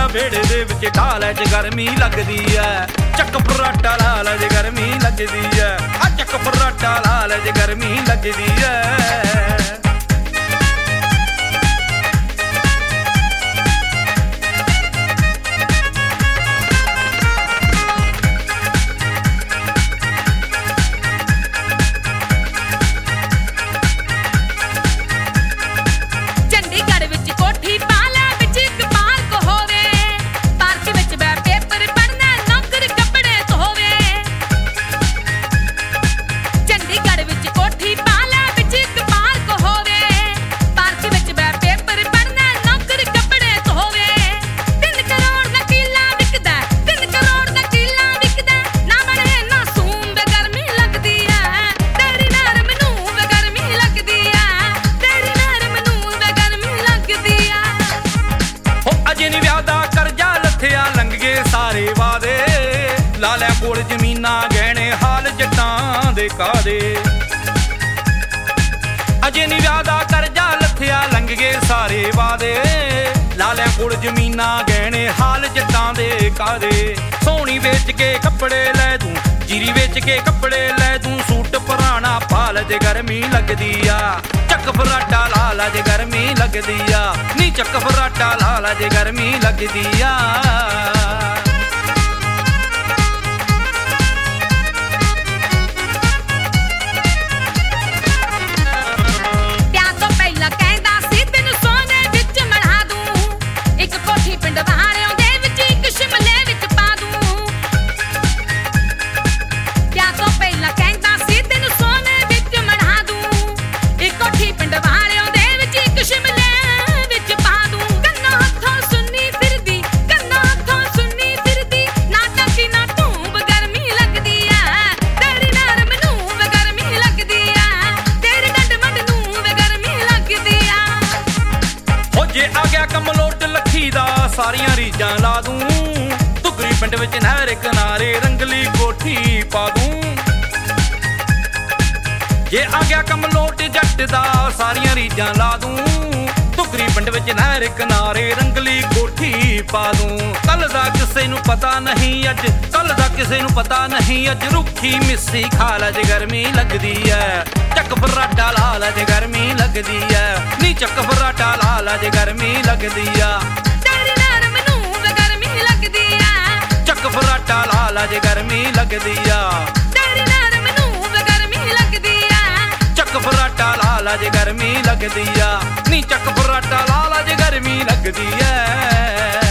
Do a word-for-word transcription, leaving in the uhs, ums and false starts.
ਵੇੜੇ ਦੇ ਵਿੱਚ ਢਾਲ ਚ ਗਰਮੀ ਲੱਗਦੀ ਐ। ਚੱਕ ਫਰਾਟਾ ਲਾ ਲੈ ਜੇ ਗਰਮੀ ਲੱਗਦੀ ਐ। ਆ ਚੱਕ ਫਰਾਟਾ ਲਾ ਲੈ ਜੇ ਗਰਮੀ ਲੱਗਦੀ ਐ। ਲਾ ਲੈ ਕੋਲ ਜ਼ਮੀਨਾਂ ਗਹਿਣੇ ਹਾਲ ਜੱਟਾਂ ਦੇ ਕਾਦੇ। ਅਜੇ ਨੀ ਵਿਆਹ ਦਾ ਕਰਜ਼ਾ ਲੱਥਿਆ ਲੰਘ ਗਏ ਸਾਰੇ ਵਾਦੇ। ਲਾ ਲੈ ਕੋਲ ਜ਼ਮੀਨਾਂ ਗਹਿਣੇ ਹਾਲ ਜੱਟਾਂ ਦੇ ਕਾਦੇ। ਸੋਹਣੀ ਵੇਚ ਕੇ ਕੱਪੜੇ ਲੈ ਦੂੰ, ਜੀਰੀ ਵੇਚ ਕੇ ਕੱਪੜੇ ਲੈ ਦੂੰ। ਸੂਟ ਪੁਰਾਣਾ ਪਾ ਲੈ ਜੇ ਗਰਮੀ ਲੱਗਦੀ ਆ। ਚੱਕ ਫਰਾਟਾ ਲਾ ਲੈ ਜੇ ਗਰਮੀ ਲੱਗਦੀ ਆ। ਨੀ ਚੱਕ ਫਰਾਟਾ ਲਾ ਲੈ ਜੇ ਗਰਮੀ ਲੱਗਦੀ ਆ। ਜੇ ਆ ਗਿਆ ਕੰਮ ਲੋਟ ਲੱਖੀ ਦਾ ਸਾਰੀਆਂ ਰੀਜਾਂ ਲਾ ਦੂੰ। ਧੁਗਰੀ ਪਿੰਡ ਵਿੱਚ ਨਹਿਰ ਕਿਨਾਰੇ ਰੰਗਲੀ ਕੋਠੀ ਪਾ ਦੂੰ। ਜੇ ਆ ਗਿਆ ਕੰਮ ਲੋਟ ਜੱਟ ਦਾ ਸਾਰੀਆਂ ਰੀਜਾਂ ਲਾ ਦੂੰ। ਧੁਗਰੀ ਪਿੰਡ ਵਿੱਚ ਨਹਿਰ ਕਿਨਾਰੇ ਰੰਗਲੀ ਕੋਠੀ ਪਾ ਦੂੰ। ਕੱਲ ਦਾ ਕਿਸੇ ਨੂੰ ਪਤਾ ਨਹੀਂ ਅੱਜ, ਕੱਲ ਦਾ ਕਿਸੇ ਨੂੰ ਪਤਾ ਨਹੀਂ ਅੱਜ। ਰੁੱਖੀ ਮਿੱਸੀ ਖਾ ਲੈ ਜੇ ਗਰਮੀ ਲੱਗਦੀ ਐ। ਚੱਕ ਫਰਾਟਾ ਲਾ ਲੈ ਜੇ ਗਰਮੀ ਲੱਗਦੀ ਐ। ਨੀ ਚੱਕ ਫਰਾਟਾ ਲਾ ਲੈ ਜੇ ਗਰਮੀ ਲੱਗਦੀ ਆ। ਤੇਰੀ ਨਰਮ ਨੂੰ ਵੇ ਗਰਮੀ ਲੱਗਦੀ ਐ। ਚੱਕ ਫਰਾਟਾ ਲਾ ਲੈ ਜੇ ਗਰਮੀ ਲੱਗਦੀ ਆ। ਤੇਰੀ ਨਰਮ ਨੂੰ ਵੇ ਗਰਮੀ ਲੱਗਦੀ ਐ। ਚੱਕ ਫਰਾਟਾ ਲਾ ਲੈ ਜੇ ਗਰਮੀ ਲੱਗਦੀ ਆ। ਨੀ ਚੱਕ ਫਰਾਟਾ ਲਾ ਲੈ ਜੇ ਗਰਮੀ ਲੱਗਦੀ ਐ।